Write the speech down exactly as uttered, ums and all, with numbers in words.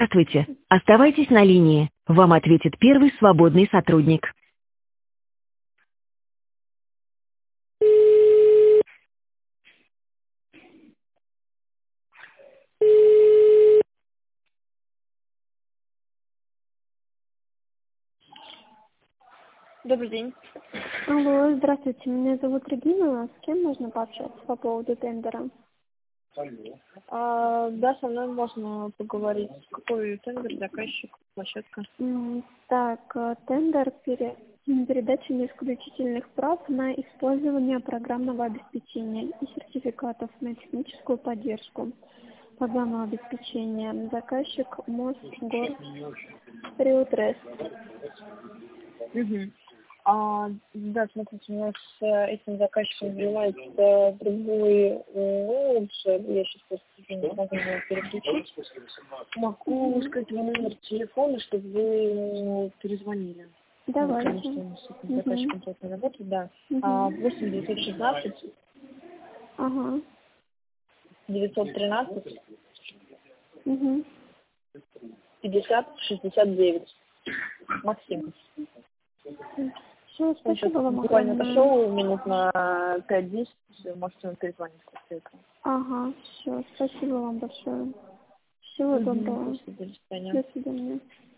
Здравствуйте. Оставайтесь на линии. Вам ответит первый свободный сотрудник. Добрый день. Алло, здравствуйте, меня зовут Регина. С кем можно пообщаться по поводу тендера? А, да, со мной можно поговорить. Какой тендер, заказчик, площадка? М, Так, э, тендер пере- м, передачи исключительных прав на использование программного обеспечения и сертификатов на техническую поддержку программного обеспечения. Заказчик Мосгор Риотрест. Угу. А, да, смотрите, у нас с э, этим заказчиком занимается другой, э, ну, лучше, я сейчас просто не могу его переключить. Могу сказать его номер телефона, чтобы вы ему перезвонили. Вот, потому Давайте. что он с этим Мгм. заказчиком плотно работает, да. Мгм. А, восемь девятьсот шестнадцать Ага. девятьсот тринадцать Угу. пятьдесят шестьдесят девять. Максим. Все, Он сейчас спасибо вам буквально огромное. отошел минут на пять-десять, можете ему перезвонить после этого. Ага, все, спасибо вам большое. Всего Угу. доброго. Спасибо, до свидания. До свидания.